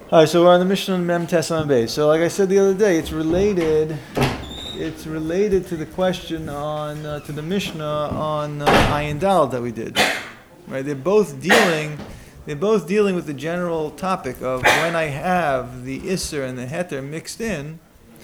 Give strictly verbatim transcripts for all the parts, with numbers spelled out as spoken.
All right, so we're on the Mishnah Mem Tesam Beis. So, like I said the other day, it's related. It's related to the question on uh, to the Mishnah on uh, Ayin Dal that we did. Right? They're both dealing. They're both dealing with the general topic of when I have the Isser and the Heter mixed in,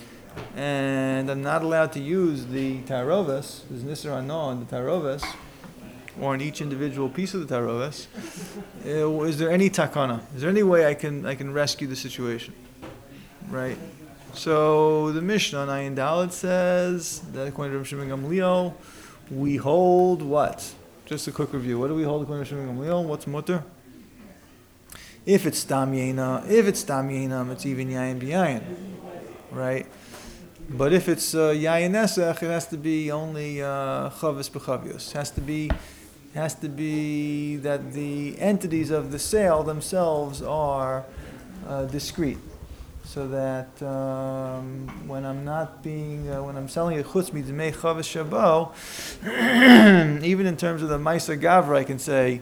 and I'm not allowed to use the Tarovis. There's an Isser Ano on the Tarovis, or in each individual piece of the Tarovis. Uh, is there any takana? Is there any way I can I can rescue the situation? Right? So the Mishnah on Ayin Dalet says that according to Rav Shimon Gamliel, we hold what? Just a quick review. What do we hold according to Rav Shimon Gamliel? What's mutter? If it's tam yena, if it's tam yenam, it's even yayin b'yayin, right? But if it's uh, yayin nesach, it has to be only uh, chavis b'chavius. Has to be. has to be that the entities of the sale themselves are uh, discrete, so that um, when I'm not being, uh, when I'm selling a chutz midmei chavis shabo, even in terms of the Meiser Gavra, I can say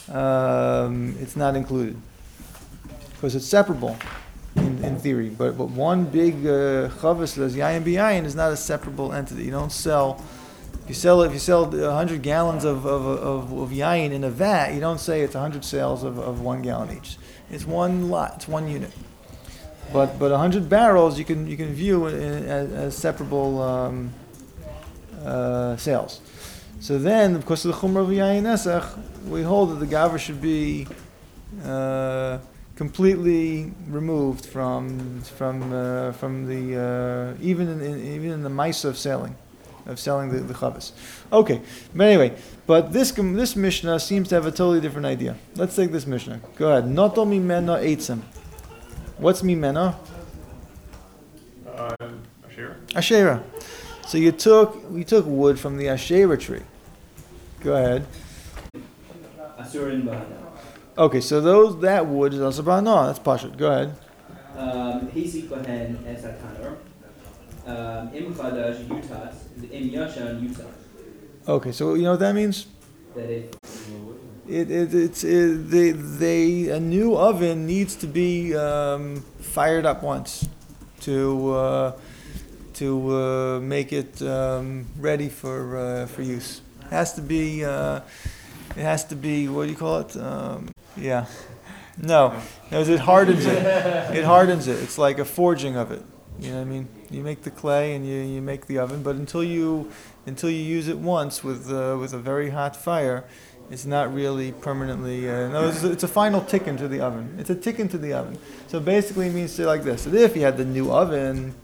um, it's not included because it's separable in, in theory. But but one big uh, chavis that's yayin b'yayin is not a separable entity. You don't sell. If you sell if you sell a hundred gallons of, of of of yayin in a vat, you don't say it's a hundred sales of, of one gallon each. It's one lot. It's one unit. But but a hundred barrels you can you can view in, as, as separable um, uh, sales. So then, because of the chumrah of yayin nesach, we hold that the gaver should be uh, completely removed from from uh, from the uh, even in, in even in the mice of selling. Of selling the, the chavis. Okay, but anyway, but this this Mishnah seems to have a totally different idea. Let's take this Mishnah. Go ahead. Noto mimena eitzim. What's mimena? Uh, Asherah. Asherah. So you took you took wood from the Asherah tree. Go ahead. Asurin bahana. Okay, so those that wood is also ba'ana. That's pashut. Go ahead. Hisi kohen es hatanor. Im chadash yutas. Im yashan yutas. Okay, so you know what that means? That it. It, it it's it, they they a new oven needs to be um, fired up once to uh, to uh, make it um, ready for uh, for use. It has to be uh, it has to be what do you call it? Um, yeah, no, no, it hardens it. It hardens it. It's like a forging of it. You know what I mean? You make the clay and you, you make the oven, but until you until you use it once with uh, with a very hot fire, it's not really permanently. Uh, no, it's, it's a final tick into the oven. It's a tick into the oven. So basically, it means to like this. So if you had the new oven,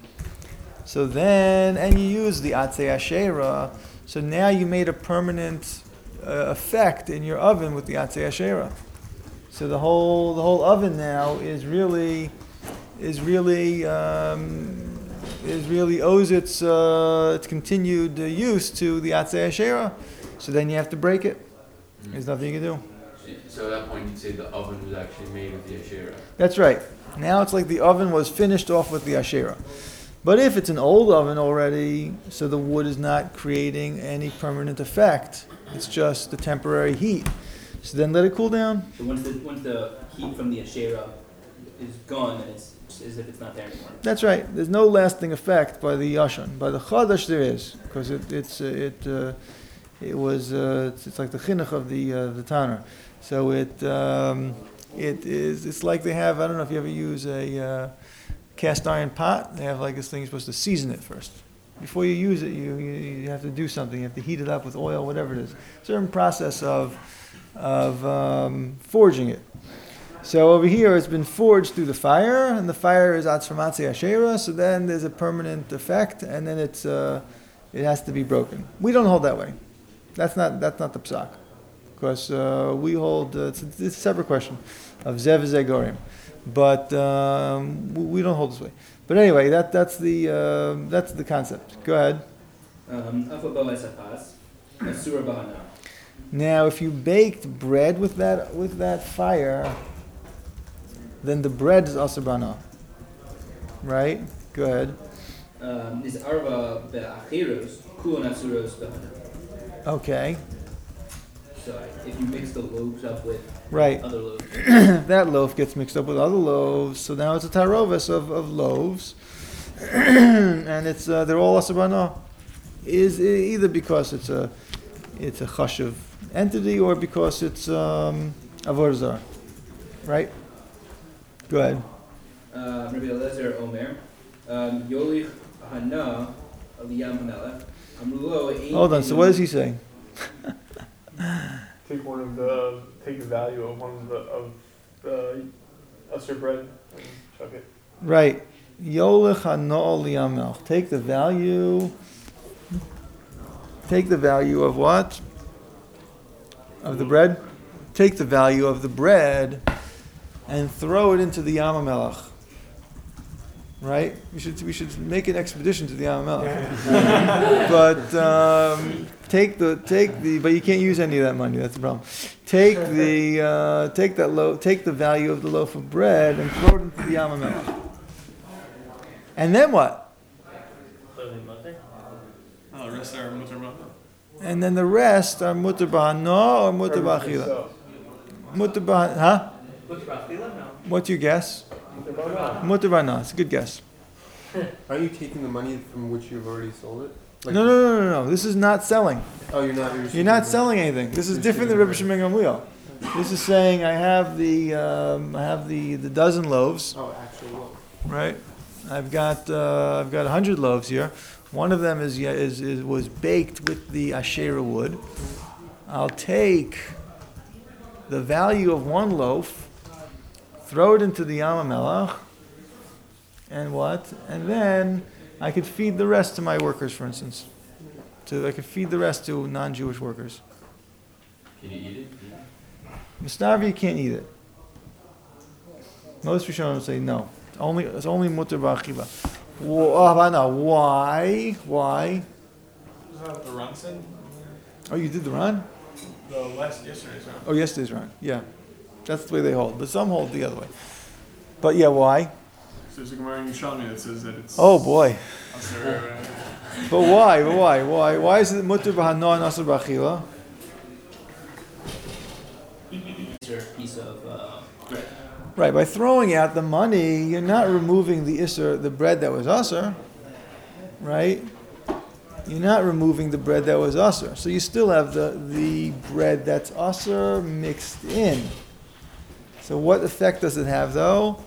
so then and you use the atzei asherah, so now you made a permanent uh, effect in your oven with the atzei asherah. So the whole the whole oven now is really. is really um, is really owes its uh, its continued uh, use to the Atzei Asherah. So then you have to break it. Mm-hmm. There's nothing you can do. So at that point you'd say the oven was actually made with the Asherah. That's right. Now it's like the oven was finished off with the Asherah. But if it's an old oven already, so the wood is not creating any permanent effect. It's just the temporary heat. So then let it cool down. So once the once the heat from the Asherah is gone, then it's as if it's not there anymore. That's right. There's no lasting effect by the yashan. By the chadash there is, because it it's uh, it uh, it was uh, it's, it's like the chinuch of the uh, the tanner. So it um, it is it's like they have I don't know if you ever use a uh, cast iron pot. They have like this thing you're supposed to season it first. Before you use it, you, you you have to do something. You have to heat it up with oil, whatever it is. Certain process of of um, forging it. So over here, it's been forged through the fire, and the fire is atzramatzi asherah. So then there's a permanent effect, and then it's uh, it has to be broken. We don't hold that way. That's not that's not the psak, because uh, we hold uh, it's, it's a separate question of zev zegorim, but um, we, we don't hold this way. But anyway, that that's the uh, that's the concept. Go ahead. Um, Now, if you baked bread with that with that fire, then the bread is also bana. Right? Go ahead. Um, Okay. So I- if you mix the loaves up with Right. other loaves, That loaf gets mixed up with other loaves, so now it's a tarovis of, of loaves, and it's uh, they're all asabana. Is e- either because it's a it's a chashuv entity or because it's um, avodah zarah, right? Go ahead. uh, Rabbi Eliezer Omer, um, Yolich Hana Aliyam Hamelech, Amrulo Ein. Hold on. So what is he saying? Take one of the, take the value of one of the, of the usher bread and chuck it. Right. Yolech hano'ol liyamel. Take the value. Take the value of what? Of the bread. Take the value of the bread and throw it into the Yam HaMelech. Right? We should we should make an expedition to the Yam HaMelech. But um, take the take the but you can't use any of that money. That's the problem. Take the uh, take that loaf. Take the value of the loaf of bread and throw it into the Yam HaMelech. And then what? Oh, the rest are mutter b'achila. And then the rest are mutter b'hana or mutter b'achila. So, Mutter b'hana, huh? Mutter b'achila? No. What's your guess? mutter b'achila. Mutter b'hana. It's a good guess. Are you taking the money from which you've already sold it? Like- No, no, no, no, no. This is not selling. Oh, you're not. You're, You're not selling anything. This is different than Rebbe Shimon Gamliel. This is saying I have the um, I have the, the dozen loaves, Oh, actually, well. right? I've got uh, I've got a hundred loaves here. One of them is, yeah, is is was baked with the Asherah wood. I'll take the value of one loaf, throw it into the Yam HaMelech, and what? And then I could feed the rest to my workers, for instance. So I could feed the rest to non-Jewish workers. Can you eat it? Misnarvi, you can't eat it. Most Rishonim say no. It's only it's only mutter b'achila. Why? Why? Is that the run sin? Oh, you did the run? The last, yesterday's run. Oh, yesterday's run. Yeah, that's the way they hold. But some hold the other way. But yeah, why? So there's a Gemara in Yerushalmi that says that it's. Oh boy. Usher, uh, But why? But why? Why? Why is it mutter b'hana and asur b'achila? It's a piece of uh, bread. Right. By throwing out the money, you're not removing the isser, the bread that was asur. Right. You're not removing the bread that was asur. So you still have the the bread that's asur mixed in. So what effect does it have, though?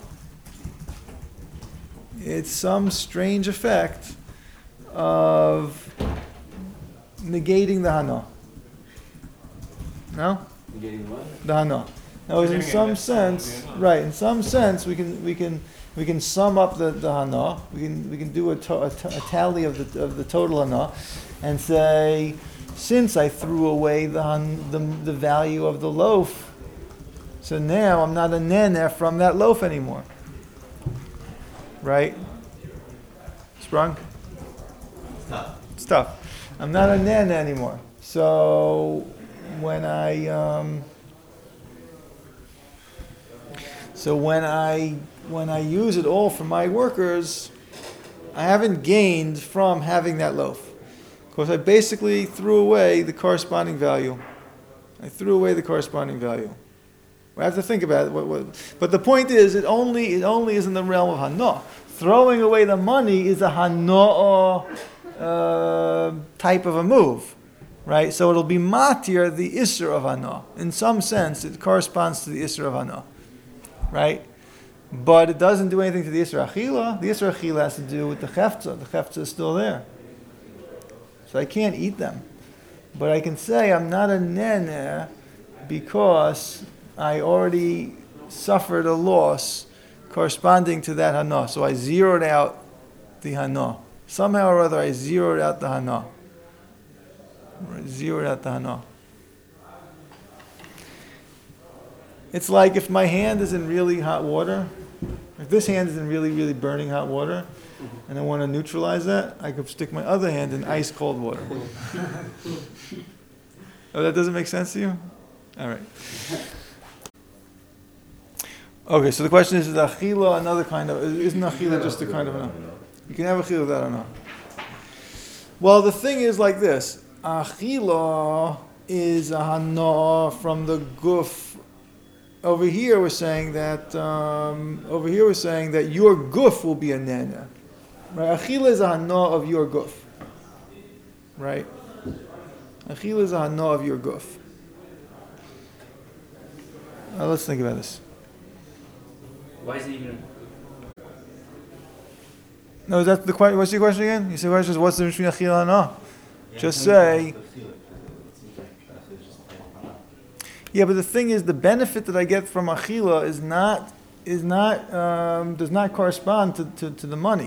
It's some strange effect of negating the hana. No? You getting what? The hana. Now, in Getting some it, sense, yeah. right? In some sense, we can we can we can sum up the, the hana. We can we can do a, to, a, t- a tally of the of the total hana, and say, since I threw away the han, the the value of the loaf, so now I'm not a nene from that loaf anymore. Right? Sprung? Stop. It's tough. I'm not a nene anymore. So when I um, so when I when I use it all for my workers, I haven't gained from having that loaf. Because I basically threw away the corresponding value. I threw away the corresponding value. I have to think about it. What, what, but the point is, it only it only is in the realm of hana. Throwing away the money is a hana uh, type of a move, right? So it'll be matir, the isser of hana. In some sense, it corresponds to the isser of hana, right? But it doesn't do anything to the isser achila. The isser achila has to do with the chefza. The chefza is still there, so I can't eat them. But I can say I'm not a nene because I already suffered a loss corresponding to that hana. So I zeroed out the hana. Somehow or other, I zeroed out the hana. I zeroed out the hana. It's like if my hand is in really hot water, if this hand is in really, really burning hot water, and I want to neutralize that, I could stick my other hand in ice cold water. Oh, that doesn't make sense to you? All right. Okay, so the question is, is achila another kind of, isn't achila just a kind of a, you can have achila without a. Well, the thing is like this, achila is a hana from the guf. Over here we're saying that um, over here we're saying that your guf will be a nana. Right? Achila is a hana of your guf. Right? Achila is a hana of your guf. Uh, let's think about this. Why is it even? No, is that the question? What's your question again? You say the question is what's the difference between achila and hana? Just say. Yeah, but the thing is, the benefit that I get from achila is not is not um, does not correspond to, to, to the money.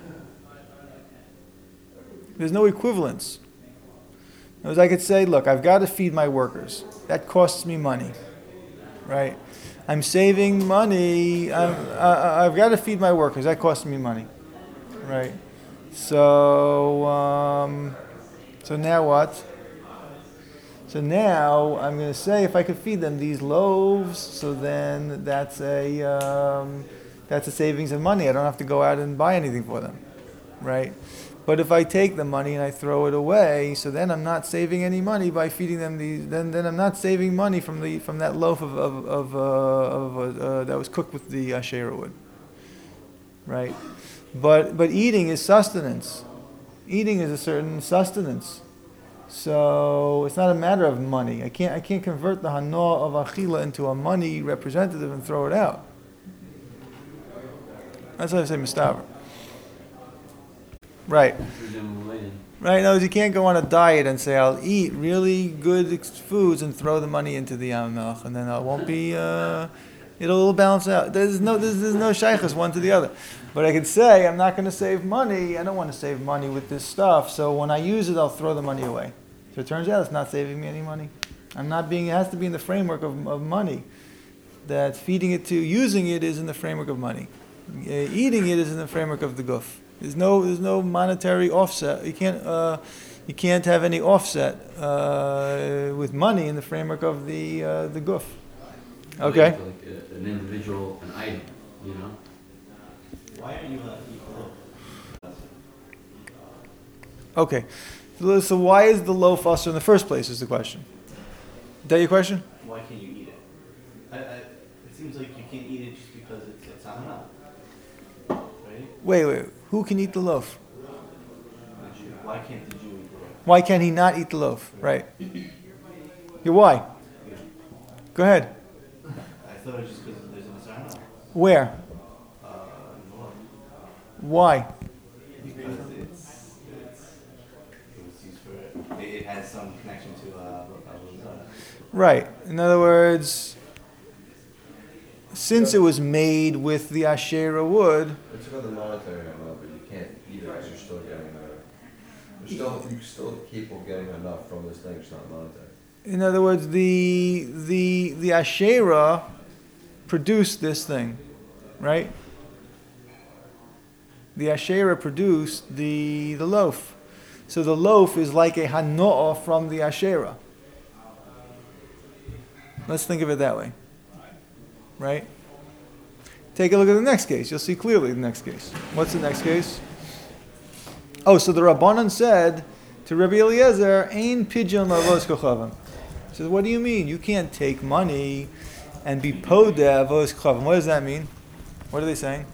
There's no equivalence. As I could say, look, I've got to feed my workers. That costs me money, right? I'm saving money. I'm, I, I've got to feed my workers. That costs me money, right? So, um, so now what? So now I'm going to say if I could feed them these loaves, so then that's a um, that's a savings of money. I don't have to go out and buy anything for them, right? But if I take the money and I throw it away, so then I'm not saving any money by feeding them these. Then then I'm not saving money from the from that loaf of of, of, uh, of uh, uh, that was cooked with the asherah wood, right? But but eating is sustenance. Eating is a certain sustenance. So it's not a matter of money. I can't I can't convert the hana of achila into a money representative and throw it out. That's why I say mistaver. Right. Presumably. Right. No, you can't go on a diet and say I'll eat really good ex- foods and throw the money into the Yam Melech, and then it won't be. Uh, it'll, it'll balance out. There's no there's, there's no shaykhs one to the other. But I could say I'm not going to save money. I don't want to save money with this stuff. So when I use it, I'll throw the money away. So it turns out it's not saving me any money. I'm not being. It has to be in the framework of, of money. That feeding it to using it is in the framework of money. Uh, eating it is in the framework of the guf. There's no there's no monetary offset. You can't uh, you can't have any offset uh, with money in the framework of the uh, the guf. Okay. Like a, an individual, an item, you know. Why are you not equal? Okay. So, so why is the loaf usher in the first place? Is the question. Is that your question? Why can't you eat it? I, I, it seems like you can't eat it just because it's it's hana. Right? Wait, wait. Who can eat the loaf? Why can't the Jew eat the loaf? Why can he not eat the loaf? Right. Yeah, why? Go ahead. I thought it was just because there's an asana. Where? Uh, no, Why? because it's it's it was used for it, it has some connection to uh, Avodah. Right. In other words, since it was made with the Asherah wood, It's about the monetary amount, but you can't eat it because you're still getting a, you're still, you're still capable of getting enough from this thing, it's not monetary. in other words, the the the Asherah produced this thing, right? The Asherah produced the the loaf, so the loaf is like a hanoah from the Asherah. Let's think of it that way, right? Take a look at the next case. You'll see clearly the next case. What's the next case? Oh, so the Rabbanan said to Rabbi Eliezer, "Ein pidyon lavos kochavim." He says, "What do you mean? You can't take money and be podeh avos kochavim." What does that mean? What are they saying?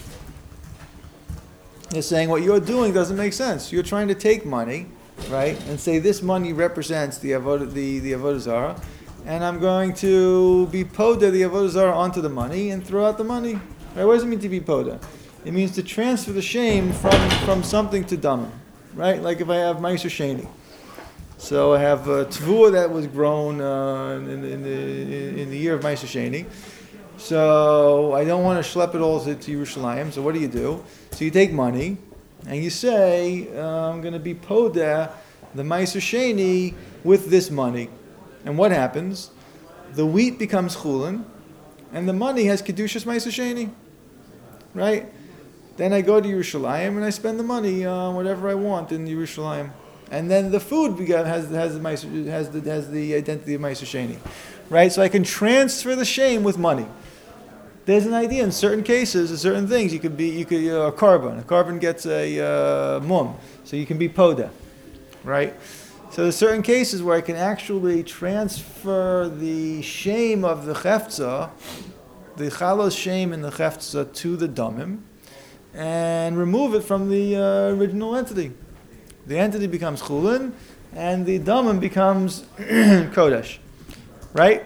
They're saying what you're doing doesn't make sense. You're trying to take money, right, and say this money represents the avodah, the the avodah zarah, and I'm going to be podeh the avodah zarah onto the money and throw out the money. Right? What does it mean to be podeh? It means to transfer the shame from, from something to dama, right? Like if I have Meiser Sheni. So I have a tvua that was grown uh, in, in, the, in the year of Meiser Sheni. So I don't want to schlep it all to, to Yerushalayim. So what do you do? So you take money and you say, uh, I'm going to be podeh the Meiser Sheni with this money. And what happens? The wheat becomes chulin, and the money has kedushas Meiser Sheni, right? Then I go to Yerushalayim and I spend the money on whatever I want in Yerushalayim, and then the food began, has has the Meiser, has the has the identity of Meiser Sheni, right? So I can transfer the shame with money. There's an idea in certain cases, in certain things, you could be you could uh, a carbon. A carbon gets a uh, mum, so you can be podeh, right? So there's certain cases where I can actually transfer the shame of the chefza, the chalos shame in the chefza, to the damim, and remove it from the uh, original entity. The entity becomes chulin, and the damim becomes kodesh, right?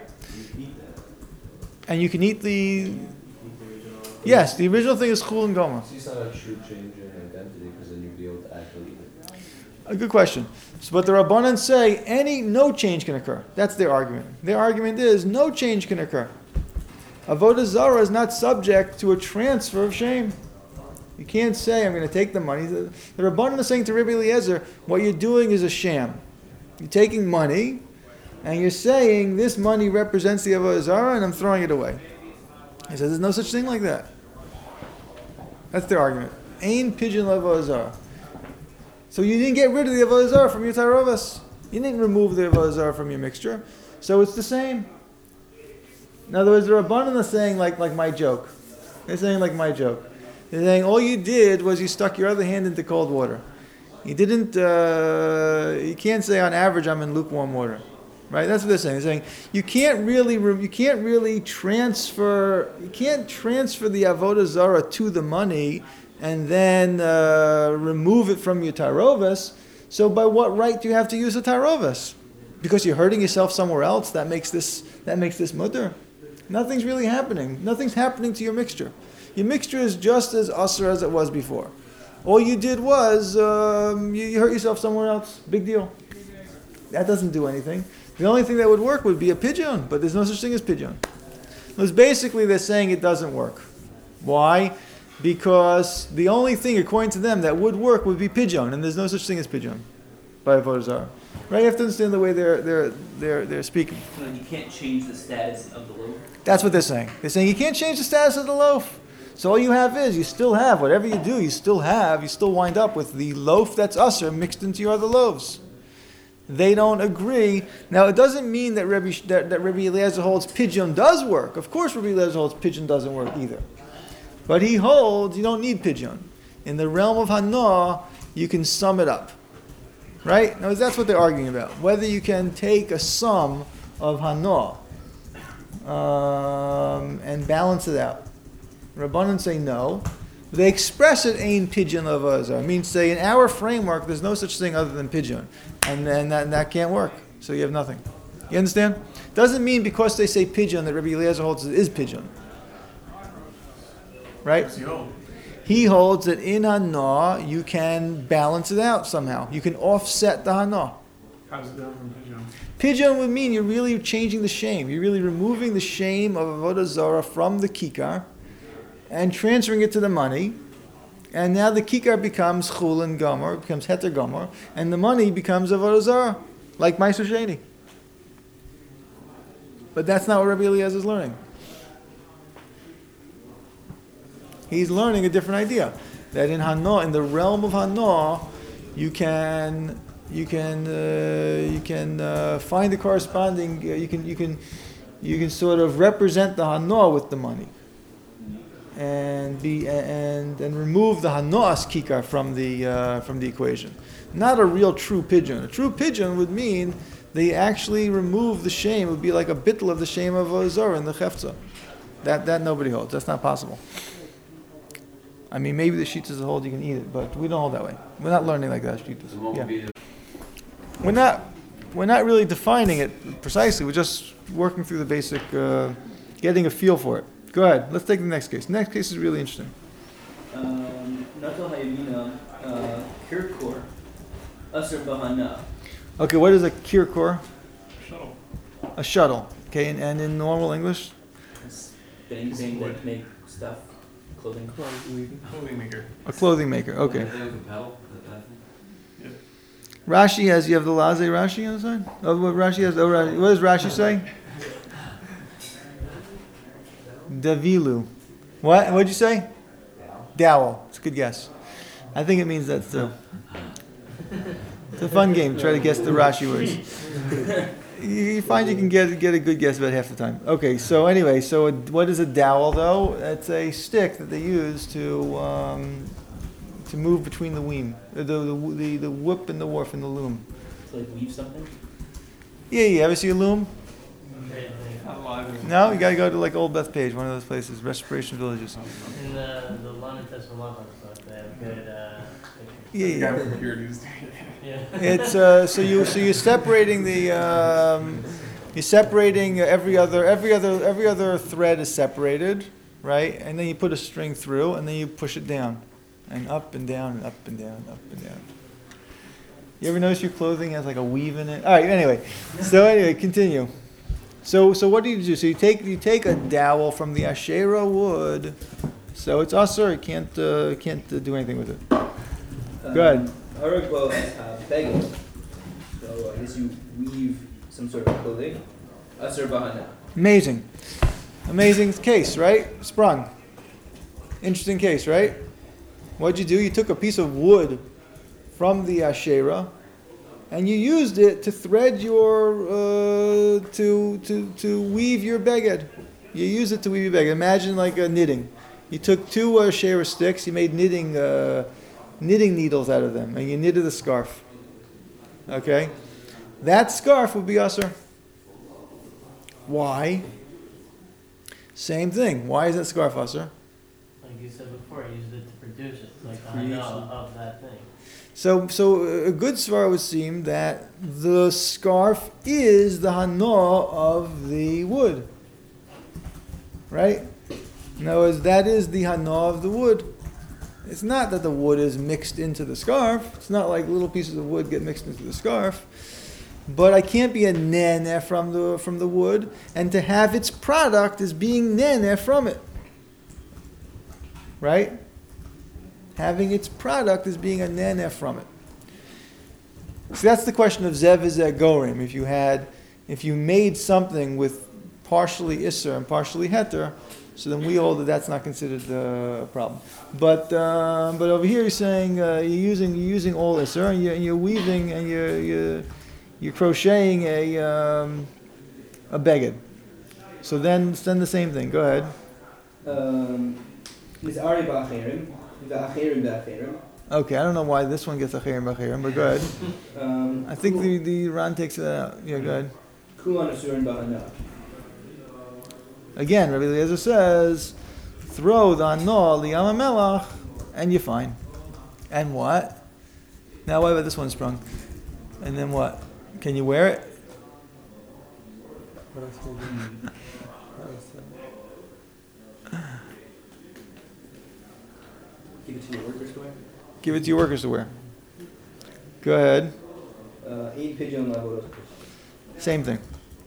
And you can eat the. Yes, the original thing is chulin gomer. So it's not a true change in identity because then you'd be able to actually eat it. A good question. So, but the Rabbanan say any no change can occur. That's their argument. Their argument is no change can occur. Avodah Zarah is not subject to a transfer of shame. You can't say I'm going to take the money. The, the Rabbanan is saying to Rabbi Eliezer, what you're doing is a sham. You're taking money, and you're saying this money represents the Avodah Zarah, and I'm throwing it away. He says there's no such thing like that. That's their argument. Ain pigeon Avodah Zarah. So you didn't get rid of the Avodah Zarah from your Tarovas. You didn't remove the Avodah Zarah from your mixture. So it's the same. In other words, the Rabbanan are saying like, like my joke. They're saying like my joke. They're saying all you did was you stuck your other hand into cold water. You didn't, uh, you can't say on average I'm in lukewarm water. Right? That's what they're saying. They're saying you can't really, you can't really transfer, you can't transfer the Avodah Zarah to the money and then uh, remove it from your tarovas. So by what right do you have to use a tarovas? Because you're hurting yourself somewhere else. That makes this that makes this mutter. Nothing's really happening. Nothing's happening to your mixture. Your mixture is just as usher as it was before. All you did was um, you, you hurt yourself somewhere else. Big deal. That doesn't do anything. The only thing that would work would be a pigeon, but there's no such thing as pigeon. Because basically they're saying it doesn't work. Why? Because the only thing, according to them, that would work would be pigeon, and there's no such thing as pigeon by Avodah Zarah. Right? You have to understand the way they're they're they're they're speaking. So you can't change the status of the loaf? That's what they're saying. They're saying you can't change the status of the loaf. So all you have is you still have whatever you do. You still have. You still wind up with the loaf that's usher mixed into your other loaves. They don't agree. Now it doesn't mean that Rabbi that, that Rabbi Eliezer holds pigeon does work. Of course, Rabbi Eliezer holds pigeon doesn't work either. But he holds you don't need pigeon. In the realm of Hana, you can sum it up. Right? Now that's what they're arguing about. Whether you can take a sum of Hana um, and balance it out. Rabbanan say no. They express it ain pigeon of Avodah. Means say in our framework there's no such thing other than pigeon. And then that, that can't work. So you have nothing. You understand? Doesn't mean because they say pigeon that Rabbi Eliezer holds it is pigeon. Right? He holds that in Hana you can balance it out somehow. You can offset the Hana. How's it different from pigeon? Pigeon would mean you're really changing the shame. You're really removing the shame of Avodah Zarah from the kikar and transferring it to the money. And now the kikar becomes chulin gomer, it becomes heter gomer, and the money becomes Avodah Zarah, like Meiser Sheni. But that's not what Rabbi Eliezer is learning. He's learning a different idea. That in Hana, in the realm of Hana, you can you can uh, you can uh, find the corresponding. Uh, you can you can you can sort of represent the Hana with the money, and be and and remove the Hana's kikar from the uh, from the equation. Not a real true pigeon. A true pigeon would mean they actually remove the shame. It would be like a bittul of the shame of Avodah Zarah in the chefza. That that nobody holds. That's not possible. I mean, maybe the shitas hold you can eat it, but we don't hold that way. We're not learning like that shitas. Yeah. We're not. We're not really defining it precisely. We're just working through the basic, uh, getting a feel for it. Go ahead. Let's take the next case. Next case is really interesting. Um, Natal Hayamina, uh, Kirkor, Asr Bahana. Okay, what is a kirkor? Shuttle. A shuttle. Okay, and, and in normal English? Spinning thing that make stuff, clothing. Clothing maker. A clothing maker. Okay. Is that with a pedal? Is that that thing? Rashi has, you have the Laze Rashi on the side? Oh, what Rashi has, oh, Rashi, what does Rashi say? Davilu. What? What'd you say? Dowel. It's a good guess. I think it means that too. It's a fun game. Try to guess the Rashi words. You find you can get get a good guess about half the time. Okay, so anyway, so a, what is a dowel though? It's a stick that they use to um, to move between the weem, the the the, the whip and the wharf and the loom. So to like weave something? Yeah, yeah. Ever see a loom? Not live. No, you gotta go to like Old Beth Page, one of those places, Restoration Villages. In the the London Thessalonians stuff, they have good uh, Yeah, The guy yeah. from Pure News. pictures. Yeah. It's uh, so you so you're separating the um, you're separating every other every other every other thread is separated, right? And then you put a string through, and then you push it down, and up and down and up and down, up and down. You ever notice your clothing has like a weave in it? All right. Anyway, so anyway, continue. So so what do you do? So you take you take a dowel from the Asherah wood. So it's usher. You can't uh, can't uh, do anything with it. Go ahead. Harag bo es beged. So I guess you weave some sort of clothing. Asur bahana. Amazing. Amazing case, right? Sprung. Interesting case, right? What'd you do? You took a piece of wood from the Asherah and you used it to thread your, uh, to, to, to weave your beged. You use it to weave your beged. Imagine like a knitting. You took two Asherah sticks, you made knitting, uh, knitting needles out of them, and you knitted a scarf. Okay? That scarf would be usher. Why? Same thing. Why is that scarf usher? Like you said before, I used it to produce it, like I know of that thing. So, so a good svara would seem that the scarf is the hana of the wood, right? In other words, that is the hana of the wood. It's not that the wood is mixed into the scarf. It's not like little pieces of wood get mixed into the scarf. But I can't be a neneh from the from the wood, and to have its product is being neneh from it, right? Having its product is being a neneh from it. So that's the question of zev v'zeh gorim. If you had, if you made something with partially isser and partially heter, so then we hold that that's not considered uh, a problem. But uh, but over here you're saying uh, you're using you're using all isser and you're, and you're weaving and you're, you're you're crocheting a um, a beged. So then then the same thing. Go ahead. Um, Miz'ari ba'acherim. V'acherim ba'acherim. Okay, I don't know why this one gets achirim b'achirim, but go ahead. Um, I think the, the Ran takes it out. Yeah, go ahead. Kulan asurin bahana. Again, Rabbi Eliezer says, throw the hana liyam melach, and you're fine. And what? Now, what about this one sprung? And then what? Can you wear it? What else will we do? What else, uh, Give it to your workers to wear? Give it to your workers to wear. Go ahead. Uh, Eight pigeon laborot. Same thing.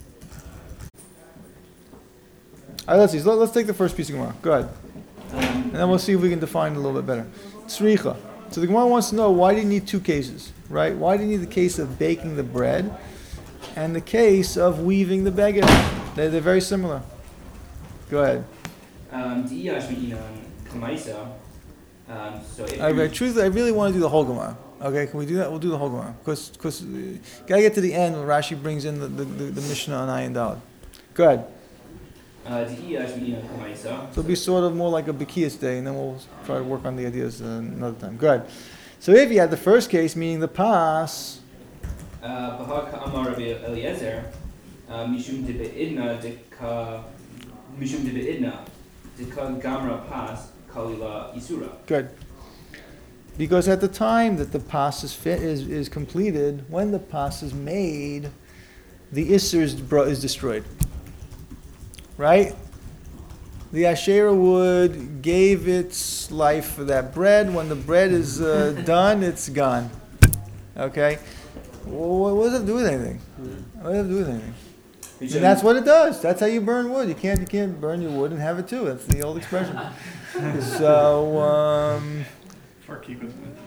All right, let's see. So let's take the first piece of Gemara. Go ahead. And then we'll see if we can define it a little bit better. Tzricha. So the Gemara wants to know, why do you need two cases, right? Why do you need the case of baking the bread and the case of weaving the beged? They're, they're very similar. Go ahead. Um, Diyash mi'inan kamaisa. Um, so if I, I, you- truthfully, I really want to do the whole Gemara. Okay, can we do that? We'll do the whole Gemara. Because, because, uh, gotta get to the end when Rashi brings in the, the, the, the Mishnah on Ayin Daled. Go ahead. uh, Diyash mi'inan kamaisa. So it'll be sort of more like a Bekias day, and then we'll try to work on the ideas uh, another time. Go ahead. So if you had the first case, meaning the pas, Uh, Bahar ka'amar Rabbi Eliezer. uh, Mishum de be'idna deka. Mishum de be'idna deka gamra pas kalila isura. good. Because at the time that the pas is, fit, is, is completed, when the pas is made, the Isser is, bro- is destroyed. Right? The Asherah wood gave its life for that bread. When the bread is uh, done, it's gone. Okay? Well, what does it have to do with anything? What does it have to do with anything? And that's what it does. That's how you burn wood. You can't you can't burn your wood and have it too. That's the old expression. So um, Farkeek was in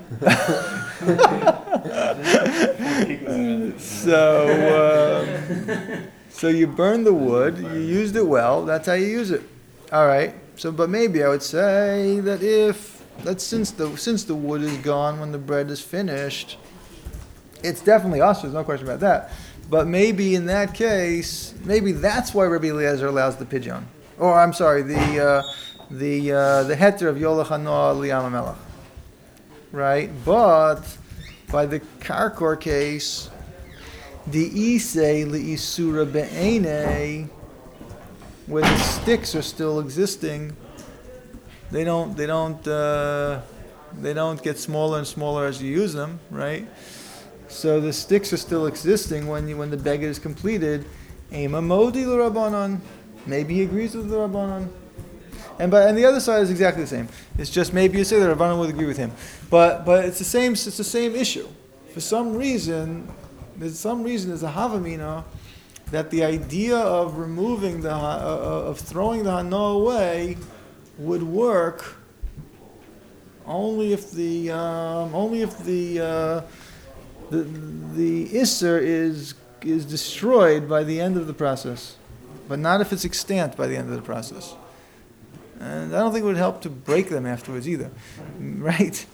it. so um, so you burn the wood. You used it well. That's how you use it. All right. So, but maybe I would say that if that since the since the wood is gone when the bread is finished, it's definitely us. There's no question about that. But maybe in that case, maybe that's why Rabbi Eliezer allows the pidyon. Or I'm sorry, the uh, the uh, the heter of Yolach Hanoah Liyam Melech. Right? But by the Karkor case, the isei leisura be'ene, where the sticks are still existing, they don't they don't uh, they don't get smaller and smaller as you use them, right? So the sticks are still existing when you, when the beged is completed. Ema modi l'Rabbanan. Maybe he agrees with the Rabbanan. And but and the other side is exactly the same. It's just maybe you say the Rabbanan would agree with him, but but it's the same. It's the same issue. For some reason, there's some reason there's a havamina that the idea of removing the ha- uh, of throwing the hana away would work only if the um, only if the uh, the the isser is is destroyed by the end of the process, but not if it's extant by the end of the process. And I don't think it would help to break them afterwards either, right?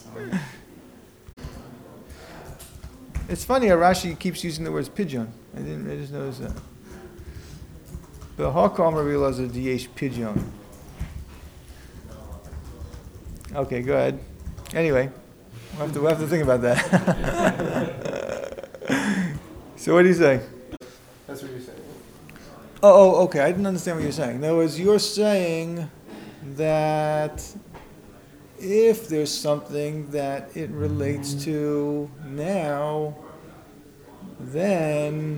It's funny how Rashi keeps using the words pigeon. I didn't. I just noticed that. But Hakam realized a diyesh pigeon. Okay, go ahead. Anyway, we'll have to, we'll have to think about that. So what do you say? That's what you're saying. Oh, oh, okay. I didn't understand what you're saying. In other words, you're saying that if there's something that it relates to now, then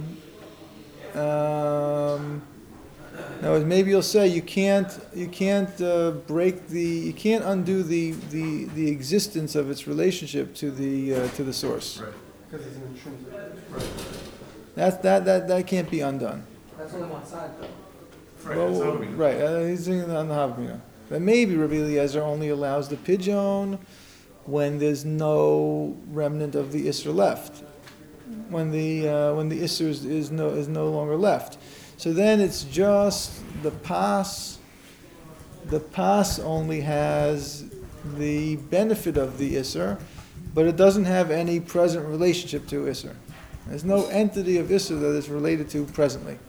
um, in other words, maybe you'll say you can't you can't uh, break the you can't undo the, the, the existence of its relationship to the uh, to the source. Right. Because it's an intrinsic. Right. That's that that that can't be undone. That's only one side though. Right, Well, that's how we- right, uh, he's saying on the Havamina. That maybe Rabbi Eliezer only allows the pigeon when there's no remnant of the Isser left. When the uh, when the Isser is, is no is no longer left. So then it's just the pas. The pas only has the benefit of the Isser, but it doesn't have any present relationship to Isser. There's no entity of Isser that is related to presently.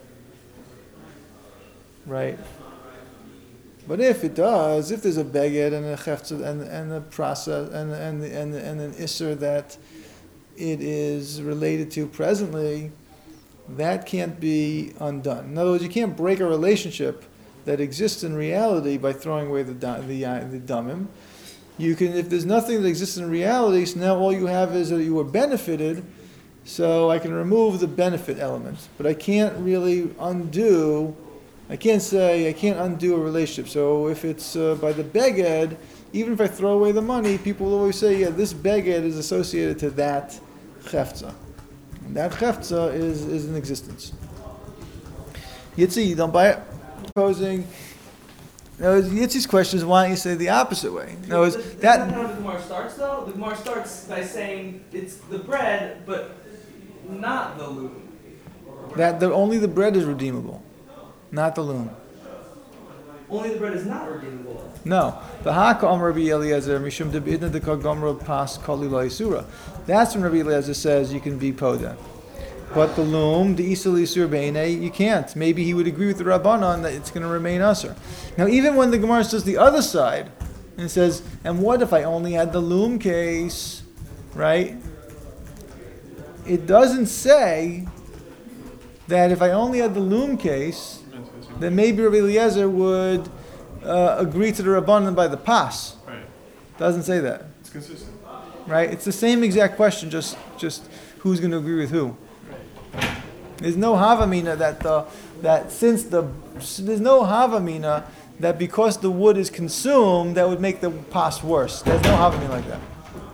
Right? But if it does, if there's a beged and a cheftzah and and a process and and and and an isser that it is related to presently, that can't be undone. In other words, you can't break a relationship that exists in reality by throwing away the da- the uh, the damim. You can, if there's nothing that exists in reality, so now all you have is that you were benefited. So I can remove the benefit element, but I can't really undo. I can't say, I can't undo a relationship. So if it's uh, by the beged, even if I throw away the money, people will always say, yeah, this beged is associated to that cheftzah. And that cheftzah is, is in existence. Yitzi, you don't buy it? Proposing. Now, Yitzi's question is, why don't you say the opposite way? No, is Isn't that that how the Gemara starts though? The Gemara starts by saying it's the bread, but not the loom. that the, only the bread is redeemable, not the loom. Only the bread is not redeemable. No. The haka Amar Rabbi Eliezer mishum debidna de kagomra pas kalila isura. That's when Rabbi Eliezer says you can be poda. But the loom, the isur isur beine, you can't. Maybe he would agree with the Rabbanan that it's going to remain usur. Now, even when the Gemara says the other side, and it says, and what if I only had the loom case, right? It doesn't say that if I only had the loom case, then maybe Rabbi Eliezer would uh, agree to the Rabbanan by the pas. Right. Doesn't say that, It's consistent. right? It's the same exact question, just just who's going to agree with who. There's no havamina that the that since the there's no havamina that because the wood is consumed that would make the pas worse. There's no havamina like that.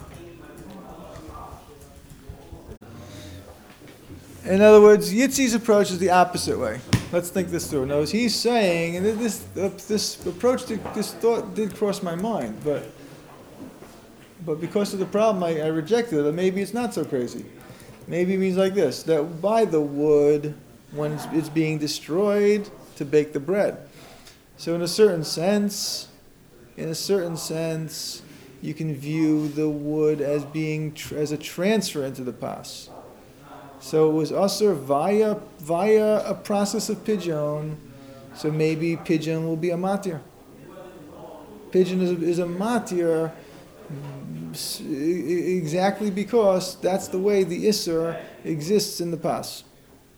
In other words, Yitzi's approach is the opposite way. Let's think this through. Now, he's saying, and this uh, this approach, did, this thought did cross my mind, but but because of the problem, I, I rejected it. Maybe it's not so crazy. Maybe it means like this: that by the wood, when it's, it's being destroyed to bake the bread. So, in a certain sense, in a certain sense, you can view the wood as being tr- as a transfer into the pas. So it was usher via via a process of pigeon. So maybe pigeon will be a matir. Pigeon is a, is a matir S- e- e- Exactly because that's the way the Isser exists in the pas.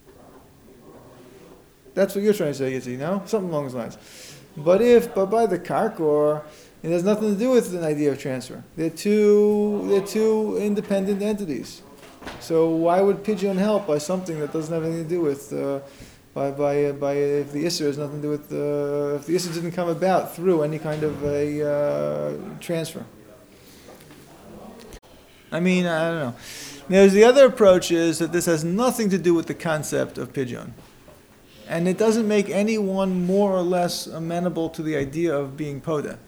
That's what you're trying to say, Yitzi, no? Something along those lines. But if, but by the Karkor, it has nothing to do with an idea of transfer. They're two, they're two independent entities. So why would Pidyon help by something that doesn't have anything to do with, uh, by, by, uh, by, uh, if the Isser has nothing to do with, uh, if the Isser didn't come about through any kind of a uh, transfer? I mean, I don't know. There's the other approach is that this has nothing to do with the concept of Pidyon. And it doesn't make anyone more or less amenable to the idea of being Poda.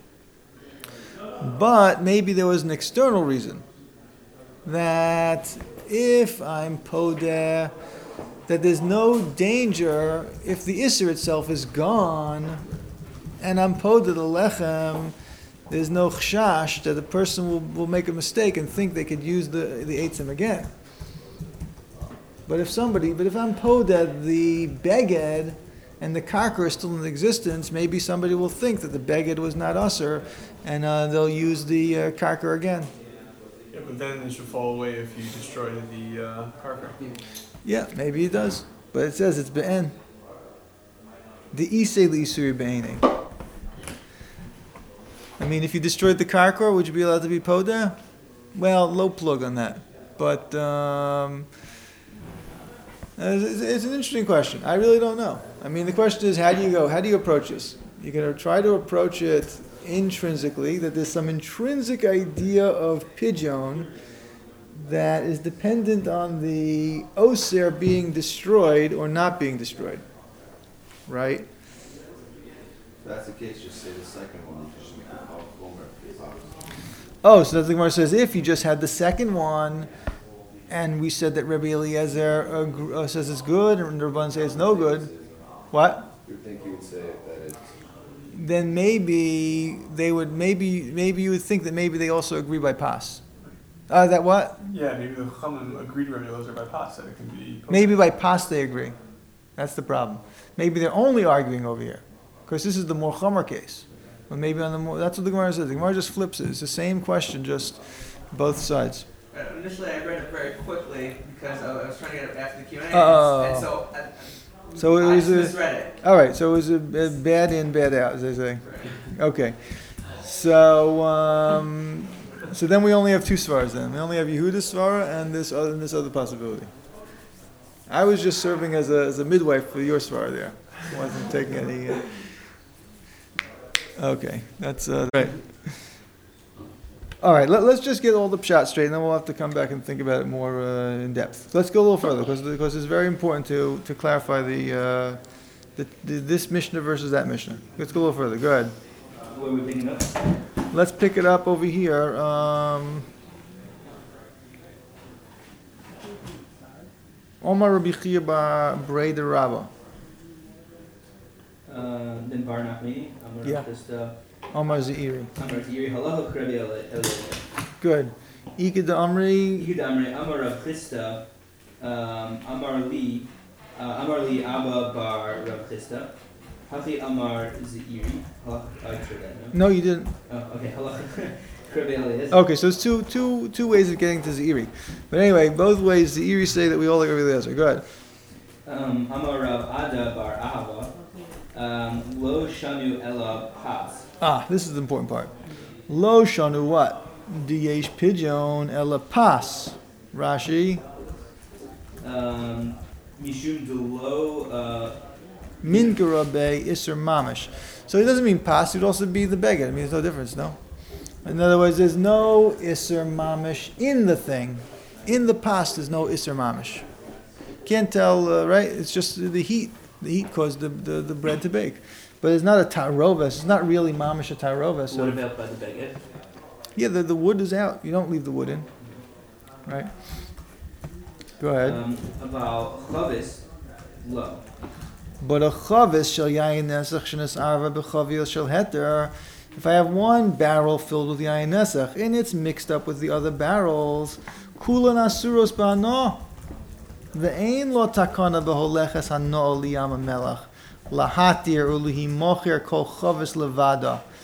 But maybe there was an external reason that if I'm Poda, that there's no danger if the Isser itself is gone and I'm Poda the Lechem, there's no chashash that a person will, will make a mistake and think they could use the, the eitzim again. But if somebody, but if I'm Poda the Beged and the Karkor is still in existence, maybe somebody will think that the Beged was not Usser and uh, they'll use the uh, Karkor again. Yeah, but then it should fall away if you destroy the uh, Karkor. Yeah, maybe it does. But it says it's Be'en. The Isei L'Isuri Be'ening. I mean, if you destroyed the Karkor, would you be allowed to be Poda? Well, low plug on that. But um, it's, it's an interesting question. I really don't know. I mean, the question is, how do you go? How do you approach this? You're going to try to approach it intrinsically, that there's some intrinsic idea of Pidyon that is dependent on the Oser being destroyed or not being destroyed. Right? If that's the case, just say the second one, just make it called Gomer. Oh, so the Gemara says if you just had the second one, and we said that Rabbi Eliezer uh, uh, says it's good, and Rabban says it's no good, what? You would think you would say that it's... Then maybe they would, maybe maybe you would think that maybe they also agree by pas. Uh, that what? Yeah, maybe the Chachamim agreed to Rabbi Eliezer by pas that it can be. Maybe by pas they agree. That's the problem. Maybe they're only arguing over here. Because this is the more chomer case. But maybe on the more, that's what the Gemara says. The Gemara just flips it. It's the same question, just both sides. Uh, initially, I read it very quickly because I was trying to get it after the Q and A, Oh. and so I, So it I was just a, misread it. all right. So it was a, a bad in, bad out, as they say. Okay. So um, so then we only have two svaras. Then we only have Yehuda's svara and this other and this other possibility. I was just serving as a as a midwife for your svara there. I wasn't taking any. Uh, okay, that's uh, right. All right, let, let's just get all the pshat straight, and then we'll have to come back and think about it more uh, in depth. Let's go a little further, because because it's very important to to clarify the, uh, the, the this Mishnah versus that Mishnah. Let's go a little further. Go ahead. Where we picking up? Let's pick it up over here. Um, Omar Rabbi Chia ba Breda Rabba. Uh, then Bar Nachmani, Amar Yeah. Krista, Omar Zeiri. Amar Tiri, Halacha Rabbi Eliezer. Good. Ika da Amri. Yud Amri, Amar Rav Krista, um, Amar Li, uh, Amar Li Abba Bar Rav Krista, Hachi Amar Zeiri. Halacha, I said that, no? No, you didn't. Oh, okay, Halacha Rabbi Eliezer. Okay, so it's two, two, two ways of getting to Zeiri. But anyway, both ways Zeiri say that we all agree with the answer. Go ahead. Um, Amar Rav Ada Bar Ahava, um, Lo Shanu Ella Pas. Ah, this is the important part. Lo shanu what? Diyesh pidyon ela pas. Rashi. Um, Mishum Dulo, uh, Min garabe iser mamish. So it doesn't mean pas, it would also be the beged. I mean, there's no difference, no? In other words, there's no iser mamish in the thing. In the pas, there's no iser mamish. Can't tell, uh, right? It's just the heat. The heat caused the, the, the bread to bake. But it's not a taroves. It's not really mamish a taroves. what about by the Beged? Yeah, the, the wood is out. You don't leave the wood in. Right? Go ahead. Um, about Chavis, Lo. But a chavis shel yayin nesach shenes arva b'chavil shel heter. If I have one barrel filled with yayin nesach and it's mixed up with the other barrels, kulan asuros ba'ano. Ve'ein lo takana b'holeches hano liyam melach lahatir ulihi mocher kol chavis levada.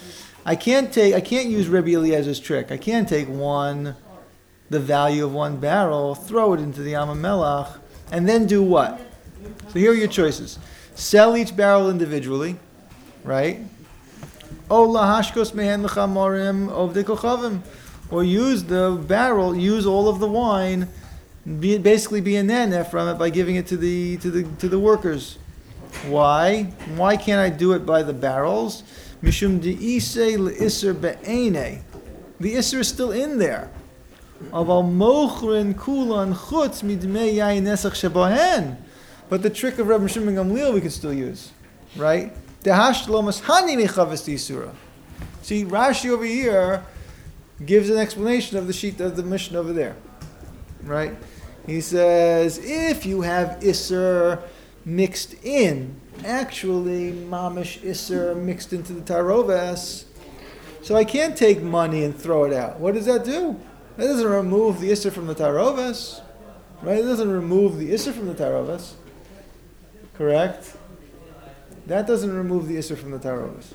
I can't take, I can't use Rabbi Eliezer's trick. I can't take one, the value of one barrel, throw it into the Yam HaMelach, and then do what? So here are your choices. Sell each barrel individually, right? O lahashkos mehen l'chamorim ovdei kochavim. Or use the barrel, use all of the wine, be, basically be a nana from it by giving it to the to the to the workers. Why? Why can't I do it by the barrels? Mishum de'isei le'isser be'ene. The isser is still in there. Aval mochrin kulan chutz midmei yayin nesach shebohen. But the trick of Rabbi Shimon Gamliel we can still use, right? Dehashlomas hani mechaves d'isura. See, Rashi over here gives an explanation of the sheet of the Mishnah over there, right? He says, if you have Isser mixed in, actually Mamish Isser mixed into the Taroves, so I can't take money and throw it out. What does that do? That doesn't remove the Isser from the Taroves, right? It doesn't remove the Isser from the Taroves, correct? That doesn't remove the Isser from the Taroves.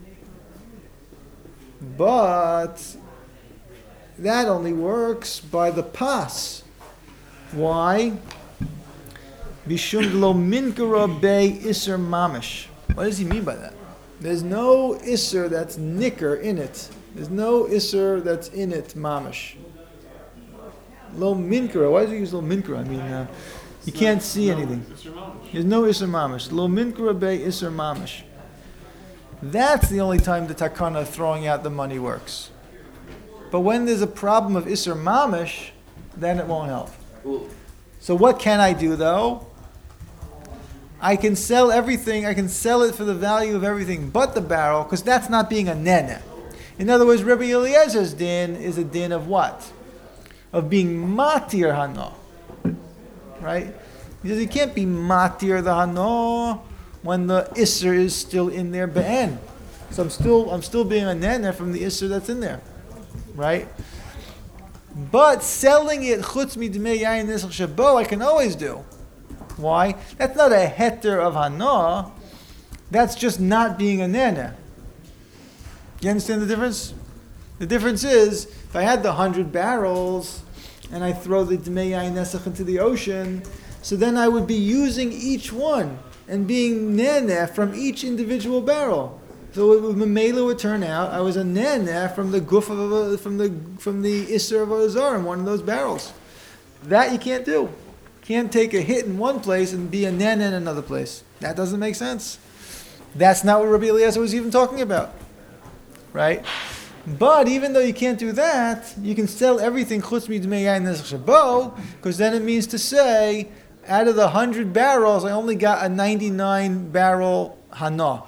But that only works by the pas. Why? Bishum lo minkara be iser mamish. What does he mean by that? There's no iser that's nicker in it. There's no iser that's in it mamish. Lo minkara. Why does he use lo minkara? I mean, uh, you can't see anything. There's no iser mamish. Lo minkara be iser mamish. That's the only time the takana throwing out the money works. But when there's a problem of Isser Mamish, then it won't help. So what can I do though? I can sell everything, I can sell it for the value of everything but the barrel, because that's not being a nene. In other words, Rabbi Eliezer's din is a din of what? Of being matir hano. Right? He says you can't be matir the hano when the Isser is still in there be'en. So I'm still I'm still being a nene from the Isser that's in there. Right? But selling it chutz midmei yayin nesach shabo I can always do. Why? That's not a heter of hana. That's just not being a nana. You understand the difference? The difference is if I had the hundred barrels and I throw the dmei yayin nesach into the ocean, so then I would be using each one and being nana from each individual barrel. So it would, Mamela would turn out I was a nana from the guf of a, from the from the isser of a zar in one of those barrels. That you can't do. Can't take a hit in one place and be a nana in another place. That doesn't make sense. That's not what Rabbi Eliezer was even talking about, right? But even though you can't do that, you can sell everything chutz midmei yayin nesach shabo, because then it means to say, out of the hundred barrels, I only got a ninety-nine barrel hana.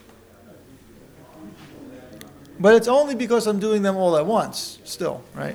But it's only because I'm doing them all at once, still, right?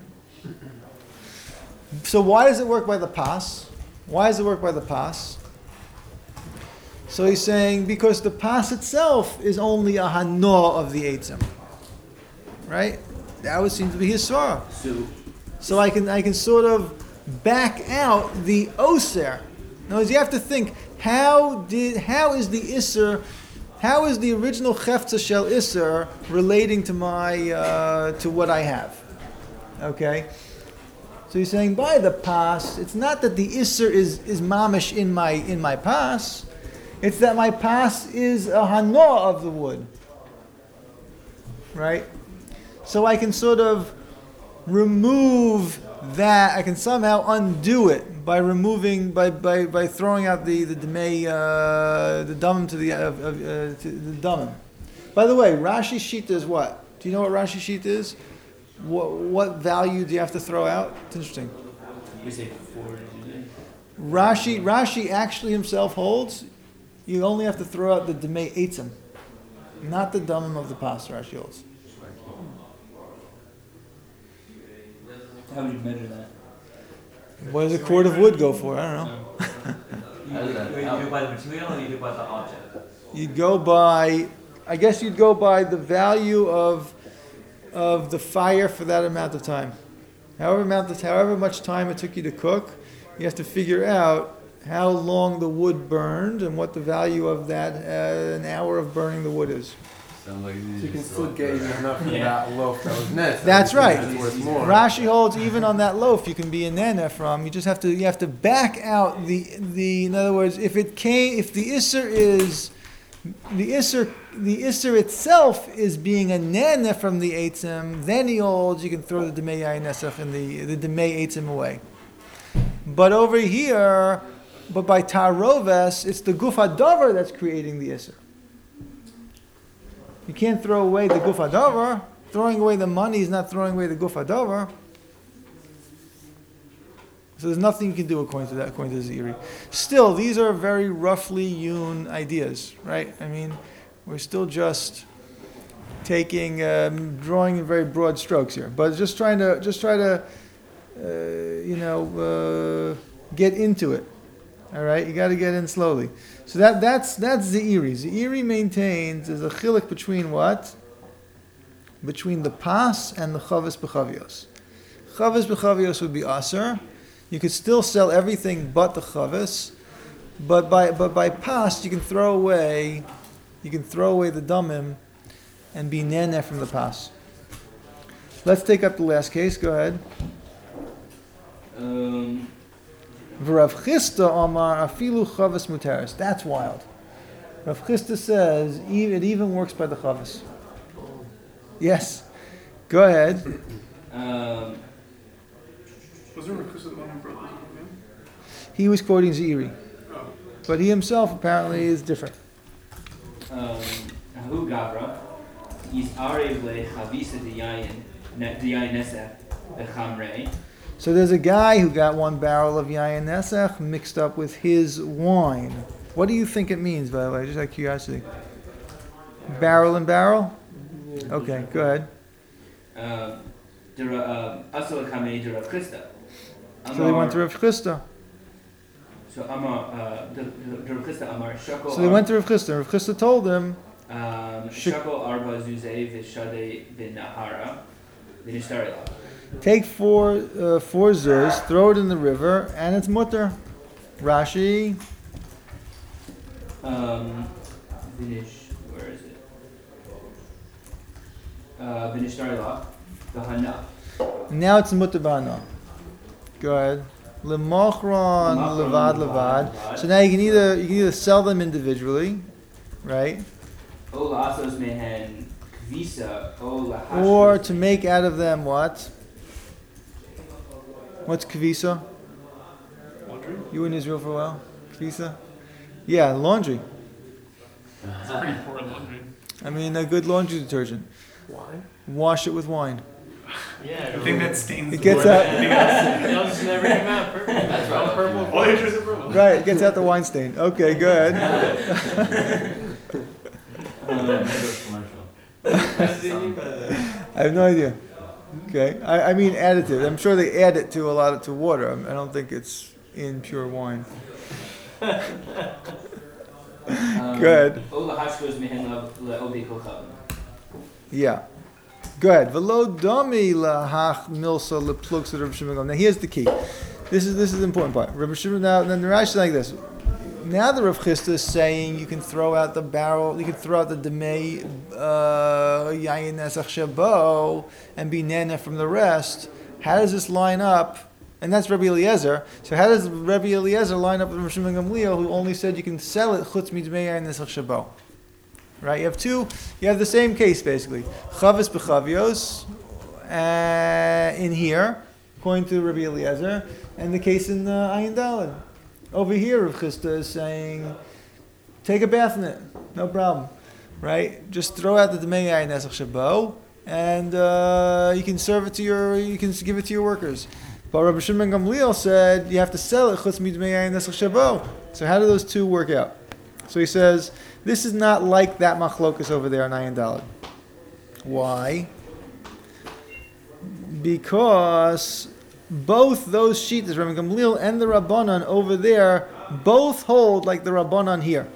So why does it work by the pas? Why does it work by the pas? So he's saying because the pas itself is only a hana of the eitzim, right? That would seem to be his svara. So, So I can I can sort of back out the oser. Now, you have to think how did how is the isser? How is the original Chefza Shel Isser relating to my uh, to what I have? Okay, so he's saying by the pas, it's not that the Isser is, is mamish in my in my pas, it's that my pas is a hana of the wood, right? So I can sort of remove that. I can somehow undo it by removing, by by, by throwing out the the demei, uh, the damim to the uh, uh, to the damim. By the way, Rashi sheet is what? Do you know what Rashi sheet is? What what value do you have to throw out? It's interesting. we say four. Rashi Rashi actually himself holds you only have to throw out the demei eitzim, not the damim of the pas. Rashi holds. How would you measure that? What does a cord of wood go for? I don't know. You, you do by the material or you do by the object? You'd go by, I guess you'd go by the value of of the fire for that amount of time. However amount of, however much time it took you to cook, you have to figure out how long the wood burned and what the value of that uh, an hour of burning the wood is. Sounds like So you can still get even enough from Yeah. that loaf that was net. That's right. It's worth more. Rashi holds even on that loaf you can be a nana from. You just have to you have to back out the the. In other words, if it came, if the isser is the isser the isser itself is being a nana from the eitzim, then he holds you can throw the demei yayin nesach and the the demei eitzim away. But over here, but by taroves, it's the guf hadavar that's creating the isser. You can't throw away the guf hadavar. Throwing away the money is not throwing away the guf hadavar. So there's nothing you can do according to that, according to Ziri. Still, these are very roughly hewn ideas, right? I mean, we're still just taking, um, drawing in very broad strokes here, but just trying to, just try to, uh, you know, uh, get into it. All right, you got to get in slowly. So that that's that's Zeiri. Zeiri maintains there's a chilik between what? Between the pas and the chavis b'chavios. Chavis b'chavios would be aser. You could still sell everything but the chavis, but by but by pas you can throw away, you can throw away the damim, and be nene from the pas. Let's take up the last case. Go ahead. Um, V'Rav Chisda Amar afilu chavis muteris. That's wild. Rav Chisda says e- it even works by the chavis. Yes. Go ahead. um, Was there a Chris that one who brought this up again? He was quoting Zeiri, Oh. but he himself apparently is different. um, Hu Gavra, is Arev le Chavisa Diyayin, Diyayin Nesef, Bechamrei. So there's a guy who got one barrel of yayin nesach mixed up with his wine. What do you think it means, by the way? Just out of curiosity. Barrel and barrel? Okay, go ahead. Um, Asol Kamei de Rav Chisda. So they went to Rav Chisda. So Amar, uh, the the Rav Chisda Amar Shako. So they went to Rav Chisda. Rav Chisda told him, Um, Shik- Shako Arba Zuzei Vishade bin Nahara, Vinishtari. take four uh, four zuz, throw it in the river, and it's mutter. Rashi, Um, Vinish, where is it? Uh, Vinishtari La, the Hana. now it's mutter bana. Go ahead. Lemochron, levad, levad. So now you can either you can either sell them individually, right? Ola Asos Mehen Kvisa, Ola Or to make out of them what? What's kavisa? Laundry? You were in Israel for a while? Kavisa? Yeah, laundry. It's pretty poor laundry. I mean, a good laundry detergent. Why? Wash it with wine. Yeah. I think that stains It the gets board. out- Anything else? They'll just never come out perfect. That's All right. purple. All your shirts are purple. Right, it gets out the wine stain. Okay, go ahead. Um, I have no idea. Okay, I, I mean additive. I'm sure they add it to a lot of to water. I don't think it's in pure wine. um, Go ahead. Ola Hashkos Mehen Le Obi Kochav. Yeah. Go ahead. Velo dami lahach milsa leplugs of Rabbi Shimon. Now here's the key. This is this is the important part. Rabbi Shimon. Now then the Rashi is like this. Now the Rav Chisda is saying you can throw out the barrel, you can throw out the demei uh, yayin nesach shabo and be nana from the rest. How does this line up? And that's Rabbi Eliezer. So how does Rabbi Eliezer line up with Rav Shimon Gamliel, who only said you can sell it chutz midmei yayin nesach shabo? Right? You have two. You have the same case basically. Chavis b'chavios uh, in here, according to Rabbi Eliezer, and the case in uh, Ayin Daled. Over here, Rav Chisda is saying, take a bath in it, no problem, right? Just throw out the demei yayin nesach shabo, and uh, you can serve it to your, you can give it to your workers. But Rabbi Shimon Gamliel said you have to sell it chutz midmei yayin nesach shabo. So how do those two work out? So he says this is not like that machlokus over there in Ayin Daled. Why? Because both those sheets, Rabbi Gamliel and the Rabbanan over there, both hold like the Rabbanan here.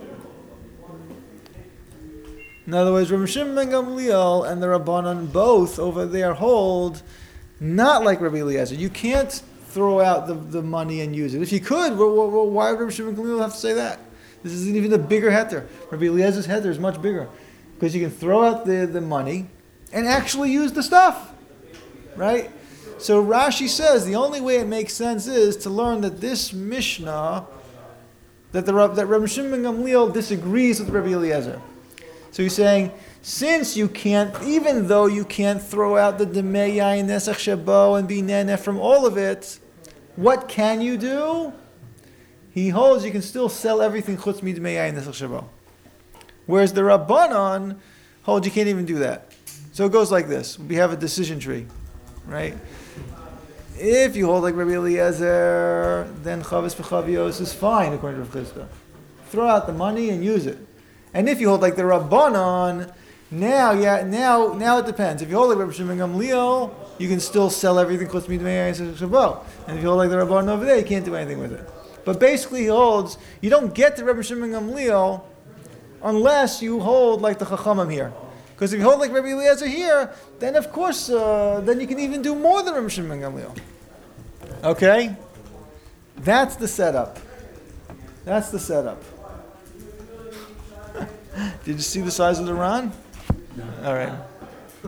In other words, Rabbi Shimon ben Gamliel and the Rabbanan both over there hold not like Rabbi Eliezer. You can't throw out the, the money and use it. If you could, well, well, well, why would Rabbi Shimon ben Gamliel have to say that? This isn't even a bigger heter. Rabbi Eliezer's heter is much bigger. because you can throw out the, the money and actually use the stuff, right? So Rashi says the only way it makes sense is to learn that this Mishnah, that the that Rabbi Shimon ben Gamliel disagrees with Rabbi Eliezer. So he's saying, since you can't, even though you can't throw out the Demei Yain Nesach Shabo and be Nene from all of it, what can you do? He holds you can still sell everything Chutz Mi Demei Yain Nesach Shabo. Whereas the Rabbanon holds you can't even do that. So it goes like this. We have a decision tree, right? If you hold like Rabbi Eliezer, then Chavis V'Chavios is fine according to Rav Chizda. Throw out the money and use it. And if you hold like the Rabbanon, now, yeah, now, now it depends. If you hold like Rabbi Shimon ben Gamliel, you can still sell everything Chutz Mi Demei Yain Nesach Shabo. And if you hold like the Rabbanon over there, you can't do anything with it. But basically, he holds you don't get to Rabbi Shimon ben Gamliel unless you hold like the Chachamim here. Because if you hold like Rabbi Eliezer here, then of course, uh, then you can even do more than Rabbi Shimon ben Gamliel. Okay? That's the setup. That's the setup. Did you see the size of the Ran? No. All right.